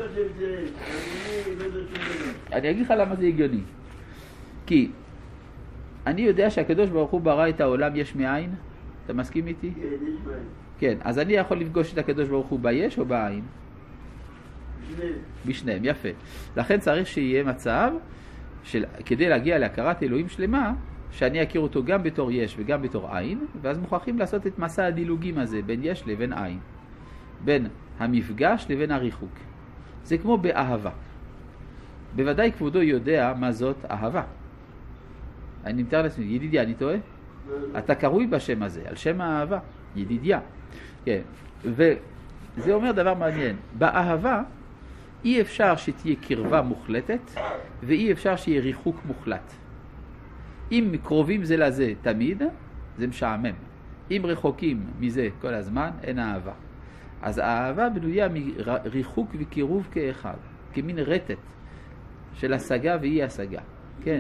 אני אגיד לך למה זה הגיוני. כי אני יודע שהקדוש ברוך הוא ברא את העולם יש מאין. אתה מסכים איתי? כן, יש מאין. כן, אז אני יכול לפגוש את הקדוש ברוך הוא ביש או בעין? בשניהם. בשניהם, יפה. לכן צריך שיהיה מצב של, כדי להגיע להכרת אלוהים שלמה, שאני אכיר אותו גם בתור יש וגם בתור עין, ואז מוכרחים לעשות את מסע הדילוגים הזה בין יש לבין עין. בין המפגש לבין הריחוק. זה כמו באהבה. בוודאי כבודו יודע מה זאת אהבה. אני מתאר לעצמי, ידידיה, אני טועה? אתה קרוי בשם הזה, על שם האהבה, ידידיה. כן. וזה אומר דבר מעניין. באהבה אי אפשר שתהיה קרבה מוחלטת, ואי אפשר שיהיה ריחוק מוחלט. אם קרובים זה לזה תמיד, זה משעמם. אם רחוקים מזה כל הזמן, אין אהבה. אז האהבה בנויה מריחוק וקירוב כאחד, כמין רטט של השגה ואי השגה. כן.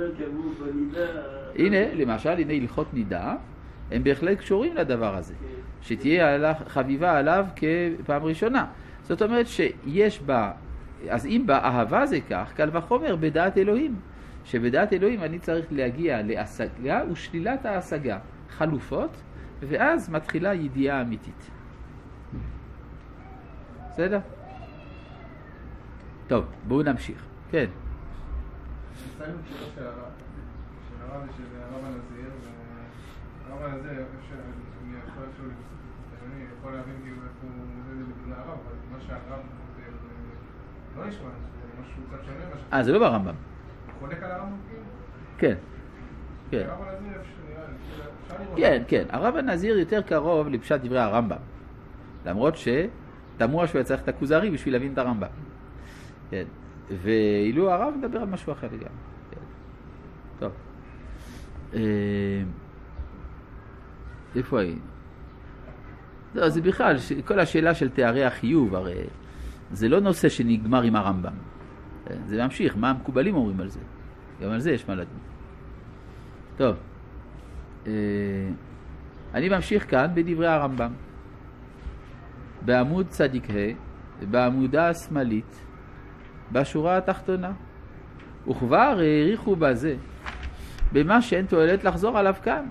הנה, למשל, הנה הלכות נידה, הם בהחלט קשורים לדבר הזה. שתהיה חביבה עליו כפעם ראשונה. זאת אומרת שיש בה, אז אם באהבה זה כך, קל וחומר בדעת אלוהים. שבדעת אלוהים אני צריך להגיע להשגה ושלילת ההשגה. חלופות, ואז מתחילה ידיעה אמיתית. בסדר? טוב, בואו נמשיך. כן. נסיים את שאלה של הרב, של הרב ושל הרב הנזיר, והרב הנזיר, אני יכול איכשהו אני יכול להבין כאילו איפה הוא מובן בדברי הרב, אבל מה שהרב לא נשמע, זה משהו קצת שונה. אה, זה לא ברמב"ם. הוא חולק על הרב? כן. כן. הרב הנזיר, אפשר לראות. כן, כן. הרב הנזיר יותר קרוב לפשט דברי הרמב"ם. למרות ש... תמוה שהוא יצטרך את הכוזרי בשביל להבין את הרמב"ם. כן. ואילו הרב מדבר על משהו אחר לגמרי. כן. טוב. איפה היינו? לא, זה בכלל, כל השאלה של תארי החיוב, הרי זה לא נושא שנגמר עם הרמב"ם. זה ממשיך, מה המקובלים אומרים על זה? גם על זה יש מה לדון. טוב. אני ממשיך כאן בדברי הרמב"ם. בעמוד צדיק ה', בעמודה השמאלית, בשורה התחתונה. וכבר העריכו בזה, במה שאין תועלת לחזור עליו כאן.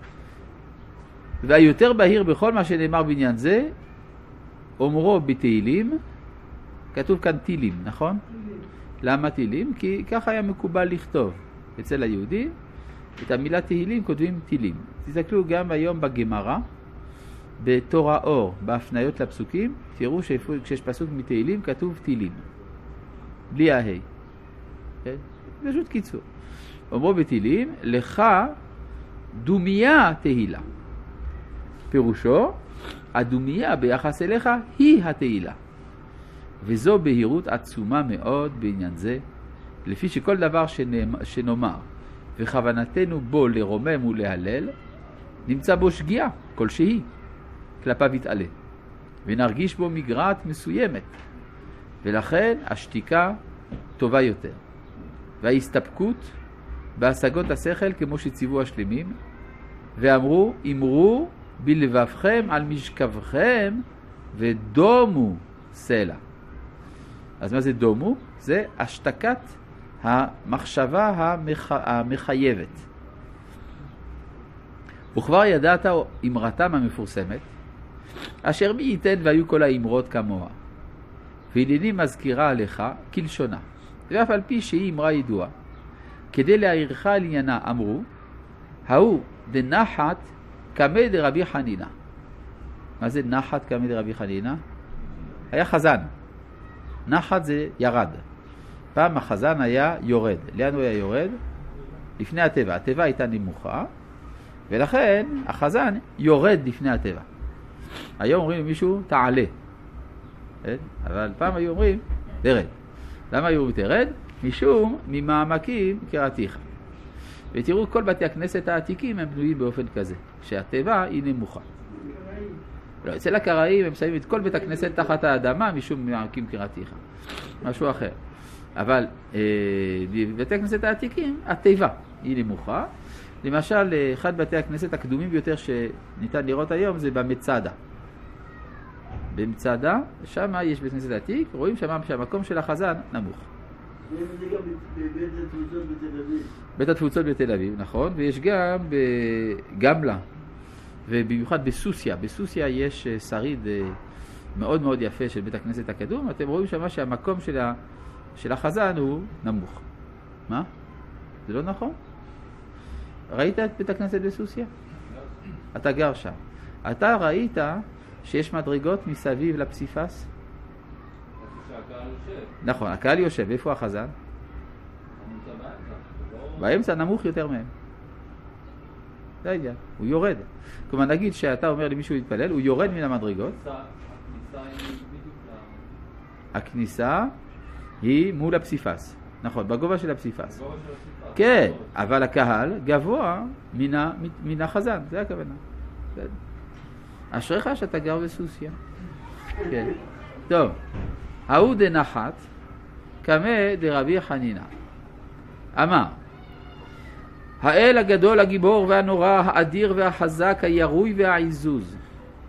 והיותר בהיר בכל מה שנאמר בעניין זה, אומרו בתהילים, כתוב כאן תהילים, נכון? למה תהילים? כי ככה היה מקובל לכתוב. אצל היהודים, את המילה תהילים כותבים תהילים. תסתכלו גם היום בגמרא, בתור האור, בהפניות לפסוקים, תראו שכשיש פסוק מתהילים כתוב תהילים. בלי ההי. כן? פשוט קיצור. אומרו בתהילים, לך דומיה תהילה. פירושו, הדומיה ביחס אליך היא התהילה. וזו בהירות עצומה מאוד בעניין זה, לפי שכל דבר שנאמר וכוונתנו בו לרומם ולהלל, נמצא בו שגיאה כלשהי כלפיו יתעלה, ונרגיש בו מגרעת מסוימת, ולכן השתיקה טובה יותר, וההסתפקות בהשגות השכל כמו שציוו השלמים, ואמרו אמרו בלבבכם על משכבכם ודומו סלע. אז מה זה דומו? זה השתקת המחשבה המח... המחייבת. וכבר ידעת אמרתם המפורסמת, אשר מי ייתן והיו כל האמרות כמוה, והנני מזכירה עליך כלשונה, ואף על פי שהיא אמרה ידועה, כדי להעירך על עניינה אמרו, ההוא דנחת כמה דרבי חנינה. מה זה נחת כמה דרבי חנינה? היה חזן. נחת זה ירד. פעם החזן היה יורד. לאן הוא היה יורד? לפני הטבע. הטבע הייתה נמוכה, ולכן החזן יורד לפני הטבע. היום אומרים למישהו תעלה. אבל פעם היו אומרים תרד. למה היו אומרים תרד? משום ממעמקים קראתיך. ותראו, כל בתי הכנסת העתיקים הם בנויים באופן כזה, שהטבע היא נמוכה. לא, אצל הקראים הם שמים את כל בית הכנסת תחת האדמה משום מעקים קראתיך. משהו אחר. אבל אה, בבתי הכנסת העתיקים, הטבע היא נמוכה. למשל, אחד בתי הכנסת הקדומים ביותר שניתן לראות היום זה במצדה. במצדה, שם יש בית כנסת עתיק, רואים שם שהמקום של החזן נמוך. זה גם בבית התפוצות בתל אביב. בית התפוצות בתל אביב, נכון, ויש גם בגמלה, ובמיוחד בסוסיה. בסוסיה יש שריד מאוד מאוד יפה של בית הכנסת הקדום. אתם רואים שם שהמקום של, ה... של החזן הוא נמוך. מה? זה לא נכון? ראית את בית הכנסת בסוסיה? אתה גר שם. אתה ראית שיש מדרגות מסביב לפסיפס? נכון, הקהל יושב. איפה החזן? באמצע נמוך יותר מהם. זה העניין, הוא יורד. כלומר, נגיד שאתה אומר למישהו להתפלל, הוא יורד מן המדרגות. הכניסה היא מול הפסיפס. נכון, בגובה של הפסיפס. כן, אבל הקהל גבוה מן החזן, זה הכוונה. אשריך שאתה גר בסוסיה. כן. טוב, ההוא דנחת כמה דרבי חנינה. אמר, האל הגדול, הגיבור והנורא, האדיר והחזק, הירוי והעיזוז.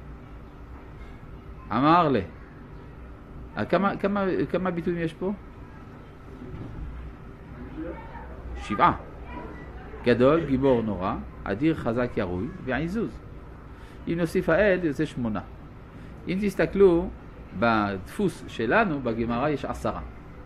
אמר לה. כמה, כמה, כמה ביטויים יש פה? שבעה. גדול, גיבור, נורא, אדיר, חזק, ירוי והעיזוז. אם נוסיף האל, יוצא שמונה. אם תסתכלו, בדפוס שלנו, בגמרא יש עשרה.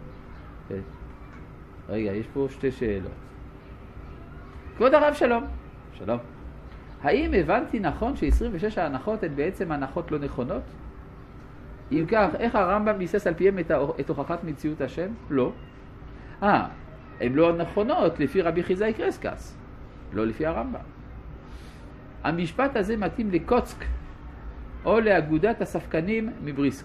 רגע, יש פה שתי שאלות. כבוד הרב, שלום. שלום. האם הבנתי נכון ש-עשרים ושש ההנחות הן בעצם הנחות לא נכונות? אם כך, איך הרמב"ם ביסס על פיהם את הוכחת מציאות השם? לא. אה, הן לא נכונות לפי רבי חיזאי קרסקס, לא לפי הרמב"ם. המשפט הזה מתאים לקוצק או לאגודת הספקנים מבריסק.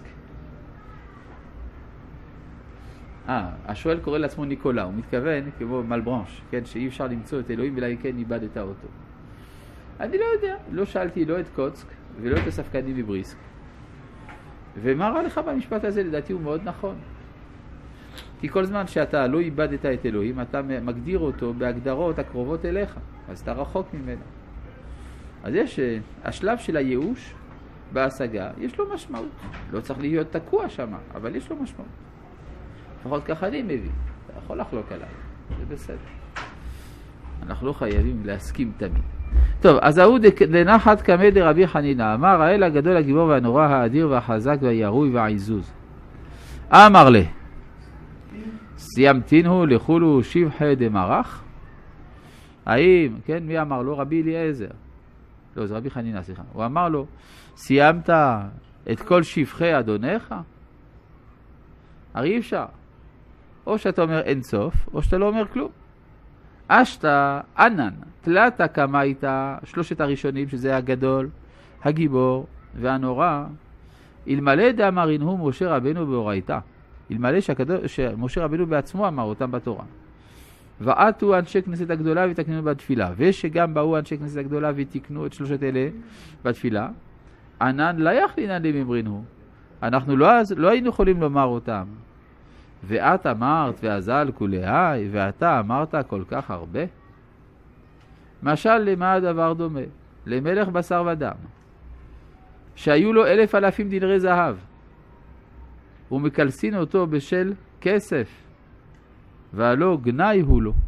אה, השואל קורא לעצמו ניקולה, הוא מתכוון כמו מלברנש, כן, שאי אפשר למצוא את אלוהים ולא כן איבדת אותו. אני לא יודע, לא שאלתי לא את קוצק ולא את הספקנים מבריסק. ומה רע לך במשפט הזה? לדעתי הוא מאוד נכון. כי כל זמן שאתה לא איבדת את אלוהים, אתה מגדיר אותו בהגדרות הקרובות אליך, אז אתה רחוק ממנו. אז יש, השלב של הייאוש בהשגה, יש לו משמעות. לא צריך להיות תקוע שם, אבל יש לו משמעות. לפחות ככה אני מביא. אתה יכול לחלוק עליי, זה בסדר. אנחנו לא חייבים להסכים תמיד. טוב, אז ההוא דנחת כמה דרבי חנינה. אמר, האל הגדול, הגיבור והנורא, האדיר והחזק והירוי והעיזוז. אמר לה, סיימתינו לכולו שבחי דמרח? האם, כן, מי אמר לו? רבי אליעזר. לא, זה רבי חנינה, סליחה. הוא אמר לו, סיימת את כל שבחי אדונך? הרי אי אפשר. או שאתה אומר אין סוף, או שאתה לא אומר כלום. אשתה ענן, תלתה כמה הייתה שלושת הראשונים, שזה הגדול, הגיבור והנורא, אלמלא דאמרינהו משה רבנו באורייתא, אלמלא שמשה רבנו בעצמו אמר אותם בתורה. ועתו אנשי כנסת הגדולה ותקנו בתפילה, ושגם באו אנשי כנסת הגדולה ותקנו את שלושת אלה בתפילה, ענן לא יכלינן לממרינהו, אנחנו לא, לא היינו יכולים לומר אותם. ואת אמרת ואזל כולהי, ואתה אמרת כל כך הרבה. משל למה הדבר דומה? למלך בשר ודם, שהיו לו אלף אלפים דינרי זהב, ומקלסין אותו בשל כסף, והלא גנאי הוא לו.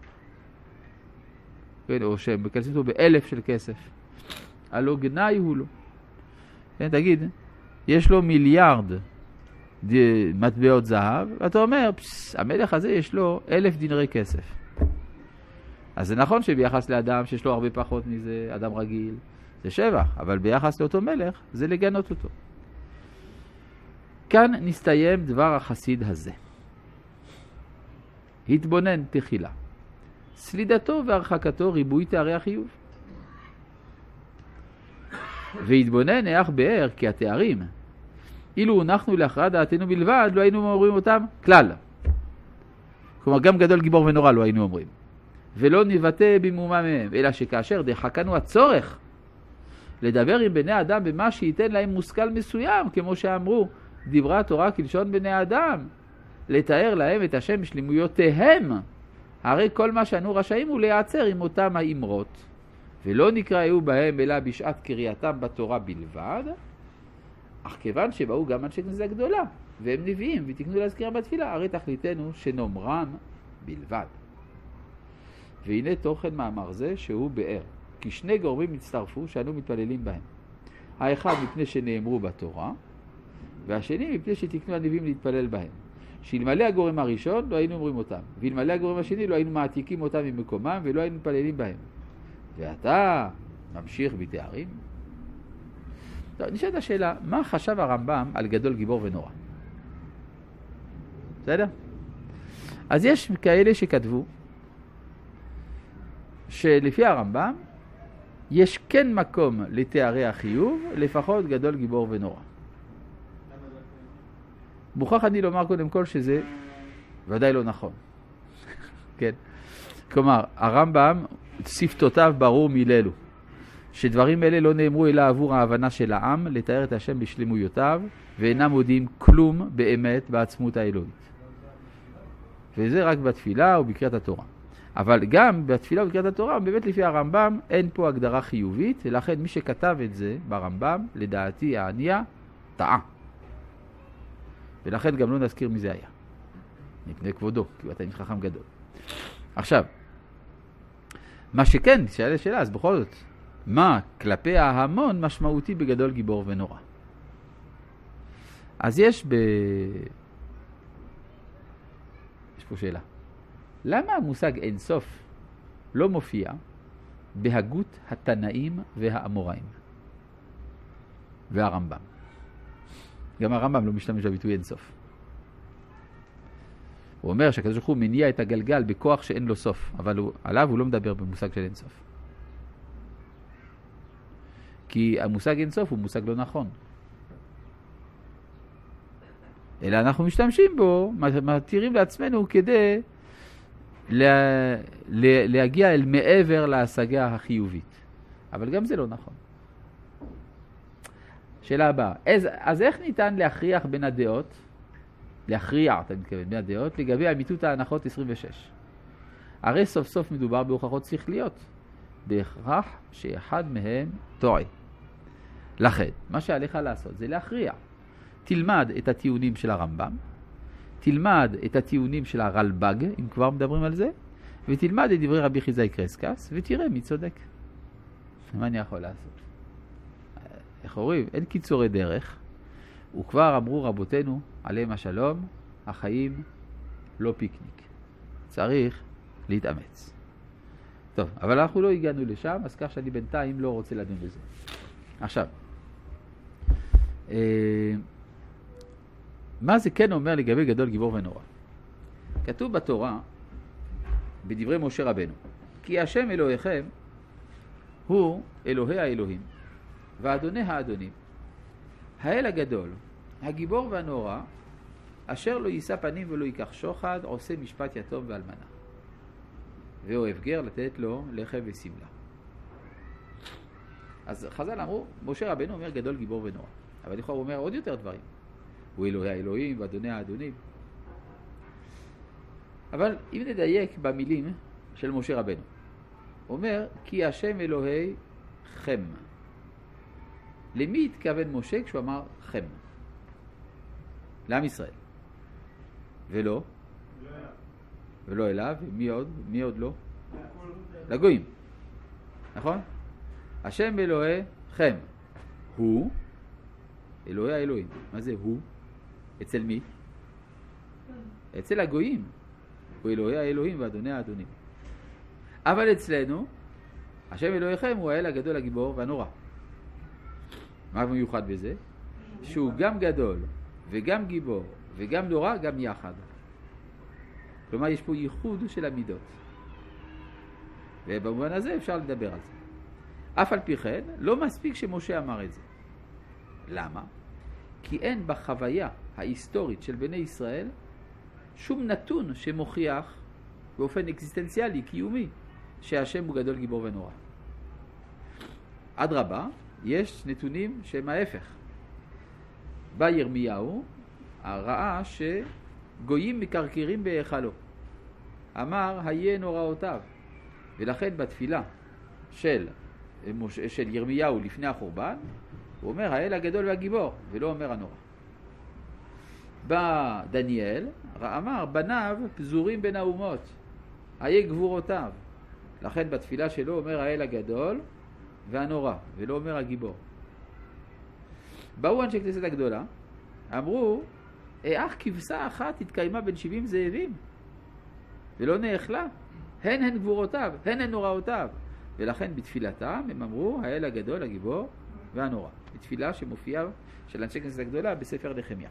כן, או שמקלסין אותו באלף של כסף, הלא גנאי הוא לו. כן, תגיד, יש לו מיליארד מטבעות זהב, ואתה אומר, פס, המלך הזה יש לו אלף דינרי כסף. אז זה נכון שביחס לאדם שיש לו הרבה פחות מזה, אדם רגיל, זה שבח, אבל ביחס לאותו מלך, זה לגנות אותו. כאן נסתיים דבר החסיד הזה. התבונן תחילה. סלידתו והרחקתו ריבוי תארי החיוב. והתבונן איך באר כי התארים, אילו הונחנו להכרעת דעתנו בלבד, לא היינו אומרים אותם כלל. כלומר, גם גדול גיבור ונורא לא היינו אומרים. ולא נבטא במומה מהם, אלא שכאשר דחקנו הצורך לדבר עם בני אדם במה שייתן להם מושכל מסוים, כמו שאמרו, דיברה התורה כלשון בני אדם, לתאר להם את השם בשלמויותיהם. הרי כל מה שאנו רשאים הוא להיעצר עם אותם האמרות, ולא נקראו בהם אלא בשעת קריאתם בתורה בלבד, אך כיוון שבאו גם אנשי כנסת גדולה, והם נביאים ותקנו להזכירם בתפילה, הרי תכליתנו שנאמרם בלבד. והנה תוכן מאמר זה שהוא באר, כי שני גורמים הצטרפו שאנו מתפללים בהם. האחד מפני שנאמרו בתורה, והשני מפני שתקנו הנביאים להתפלל בהם. שאלמלא הגורם הראשון לא היינו אומרים אותם, ואלמלא הגורם השני לא היינו מעתיקים אותם ממקומם ולא היינו מתפללים בהם. ואתה ממשיך בתארים? טוב, נשאלת השאלה, מה חשב הרמב"ם על גדול גיבור ונורא? בסדר? אז יש כאלה שכתבו שלפי הרמב"ם יש כן מקום לתארי החיוב, לפחות גדול גיבור ונורא. מוכרח אני לומר קודם כל שזה ודאי לא נכון. כן. כלומר, הרמב"ם שפתותיו ברור מיללו, שדברים אלה לא נאמרו אלא עבור ההבנה של העם, לתאר את השם בשלמויותיו, ואינם מודיעים כלום באמת בעצמות האלוהית. וזה רק בתפילה ובקריאת התורה. אבל גם בתפילה ובקריאת התורה, באמת לפי הרמב"ם, אין פה הגדרה חיובית, ולכן מי שכתב את זה ברמב"ם, לדעתי הענייה, טעה. ולכן גם לא נזכיר מי זה היה. מפני כבודו, כי אתה חכם גדול. עכשיו, מה שכן, שאלה שאלה, אז בכל זאת, מה כלפי ההמון משמעותי בגדול גיבור ונורא? אז יש ב... יש פה שאלה. למה המושג אינסוף לא מופיע בהגות התנאים והאמוראים והרמב"ם? גם הרמב"ם לא משתמש בביטוי אינסוף. הוא אומר שהקדוש ברוך הוא מניע את הגלגל בכוח שאין לו סוף, אבל הוא, עליו הוא לא מדבר במושג של אינסוף. כי המושג אינסוף הוא מושג לא נכון. אלא אנחנו משתמשים בו, מתירים לעצמנו כדי לה, לה, להגיע אל מעבר להשגה החיובית. אבל גם זה לא נכון. שאלה הבאה, אז, אז איך ניתן להכריח בין הדעות, להכריע, אתה מתכוון, בין הדעות, לגבי אמיתות ההנחות עשרים ושש? הרי סוף סוף מדובר בהוכחות שכליות, בהכרח שאחד מהם טועה. לכן, מה שעליך לעשות זה להכריע. תלמד את הטיעונים של הרמב"ם, תלמד את הטיעונים של הרלב"ג, אם כבר מדברים על זה, ותלמד את דברי רבי חיזאי קרסקס, ותראה מי צודק. מה אני יכול לעשות? איך אומרים? אין קיצורי דרך. וכבר אמרו רבותינו, עליהם השלום, החיים לא פיקניק. צריך להתאמץ. טוב, אבל אנחנו לא הגענו לשם, אז כך שאני בינתיים לא רוצה לדון בזה. עכשיו, מה זה כן אומר לגבי גדול גיבור ונורא? כתוב בתורה, בדברי משה רבנו, כי השם אלוהיכם הוא אלוהי האלוהים, ואדוני האדונים, האל הגדול, הגיבור והנורא, אשר לא יישא פנים ולא ייקח שוחד, עושה משפט יתום ואלמנה, ואוהב גר לתת לו לחם וסמלה. אז חז"ל אמרו, משה רבנו אומר גדול גיבור ונורא, אבל לכאורה הוא אומר עוד יותר דברים. הוא אלוהי האלוהים ואדוני האדונים. אבל אם נדייק במילים של משה רבנו, הוא אומר, כי השם אלוהי חם. למי התכוון משה כשהוא אמר חם? לעם ישראל. ולא? ולא אליו. מי עוד? מי עוד לא? לגויים. נכון? השם אלוהי חם. הוא אלוהי האלוהים. מה זה הוא? אצל מי? אצל הגויים. הוא אלוהי האלוהים ואדוני האדונים. אבל אצלנו, השם אלוהיכם הוא האל הגדול, הגיבור והנורא. מה מיוחד בזה? שהוא גם גדול וגם גיבור וגם נורא, גם יחד. כלומר, יש פה ייחוד של המידות. ובמובן הזה אפשר לדבר על זה. אף על פי כן, לא מספיק שמשה אמר את זה. למה? כי אין בחוויה ההיסטורית של בני ישראל שום נתון שמוכיח באופן אקזיסטנציאלי, קיומי, שהשם הוא גדול גיבור ונורא. אדרבה, יש נתונים שהם ההפך. בא ירמיהו, ראה שגויים מקרקרים בהיכלו. אמר, היה נוראותיו. ולכן בתפילה של, של ירמיהו לפני החורבן, הוא אומר, האל הגדול והגיבור, ולא אומר הנורא. בא דניאל, אמר, בניו פזורים בין האומות, היה גבורותיו. לכן בתפילה שלו אומר האל הגדול והנורא, ולא אומר הגיבור. באו אנשי כנסת הגדולה, אמרו, אך כבשה אחת התקיימה בין שבעים זאבים, ולא נאכלה. הן הן גבורותיו, הן הן נוראותיו. ולכן בתפילתם הם אמרו, האל הגדול, הגיבור והנורא. בתפילה שמופיעה של אנשי כנסת הגדולה בספר נחמיה.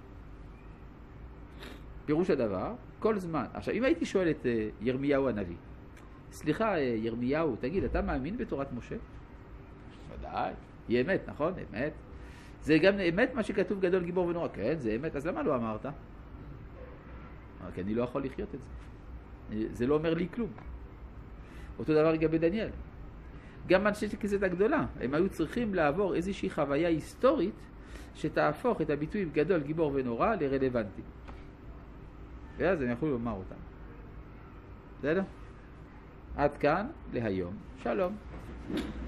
פירוש הדבר, כל זמן. עכשיו, אם הייתי שואל את ירמיהו הנביא, סליחה, ירמיהו, תגיד, אתה מאמין בתורת משה? ודאי, היא אמת, נכון? אמת. זה גם אמת מה שכתוב גדול גיבור ונורא. כן, זה אמת, אז למה לא אמרת? כי אני לא יכול לחיות את זה. זה לא אומר לי כלום. אותו דבר לגבי דניאל. גם אנשי כנסת הגדולה, הם היו צריכים לעבור איזושהי חוויה היסטורית שתהפוך את הביטויים גדול, גיבור ונורא לרלוונטי. ואז הם יכולו לומר אותם. בסדר? עד כאן להיום. שלום.